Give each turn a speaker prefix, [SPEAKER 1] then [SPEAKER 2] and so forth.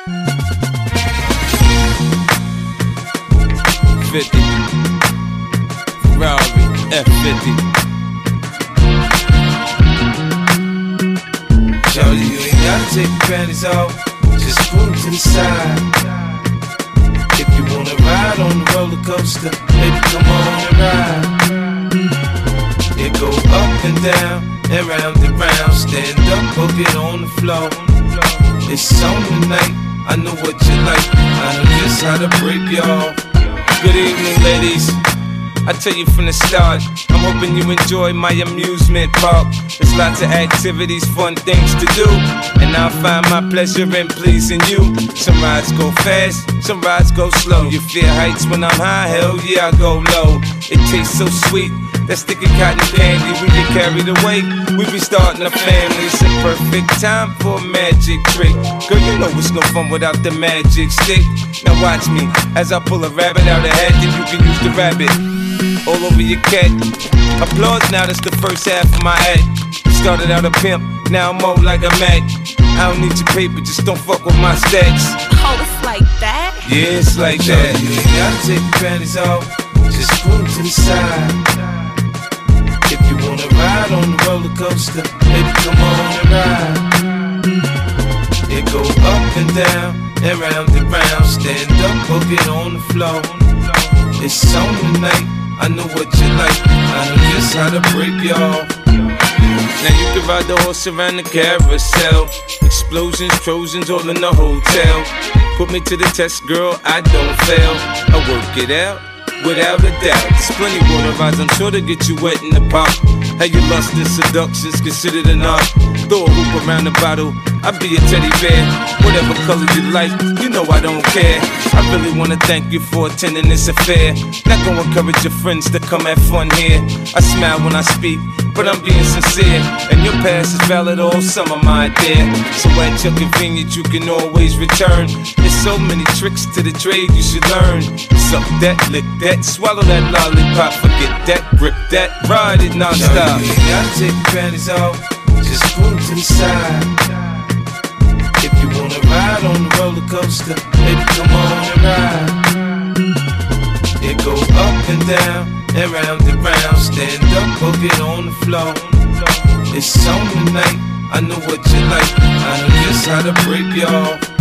[SPEAKER 1] 50 Ferrari F50.
[SPEAKER 2] Shorty, you ain't gotta take your panties off, just put them to the side. If you wanna ride on the roller coaster, baby, come on and ride. It go up and down and round and round. Stand up or get on the floor. It's on tonight, I know what you like, I know just how to break y'all.
[SPEAKER 1] Good evening, ladies. I tell you from the start, I'm hoping you enjoy my amusement park. There's lots of activities, fun things to do, and I'll find my pleasure in pleasing you. Some rides go fast, some rides go slow. You fear heights when I'm high, hell yeah, I go low. It tastes so sweet, that sticky cotton candy. We get carried away, we be starting a family. It's a perfect time for a magic trick. Girl, you know it's no fun without the magic stick. Now watch me, as I pull a rabbit out of hat, then you can use the rabbit all over your cat. Applause now, that's the first half of my act. Started out a pimp, now I'm more like a Mac. I don't need your paper, just don't fuck with my stacks.
[SPEAKER 3] Oh, it's like that?
[SPEAKER 1] Yeah, it's like that.
[SPEAKER 2] You ain't gotta take your panties off, just put them to the side. If you wanna ride on the roller coaster, baby, come on and ride. It go up and down and round and round. Stand up or get on the floor. It's on tonight, I know what you like, I know just how to break y'all.
[SPEAKER 1] Now you can ride the horse around the carousel. Explosions, Trojans, all in the hotel. Put me to the test, girl, I don't fail. I work it out, without a doubt. There's plenty water rides, I'm sure to get you wet in the park. How your lust and seduction's considered an art. Throw a hoop around the bottle, I'll be a teddy bear. Whatever color you like, you know I don't care. I really wanna thank you for attending this affair. Not gonna encourage your friends to come have fun here. I smile when I speak, but I'm being sincere. And your past is valid all summer, my dear. So at your convenience, you can always return. There's so many tricks to the trade you should learn. Suck that, lick that, swallow that lollipop. Forget that, rip that, ride it non-stop.
[SPEAKER 2] You ain't gotta take your panties off, just put them to the side. If you wanna ride on the roller coaster, baby, come on and ride. It go up and down and round and round. Stand up or get on the floor. It's on tonight, I know what you like, I know just how to break y'all.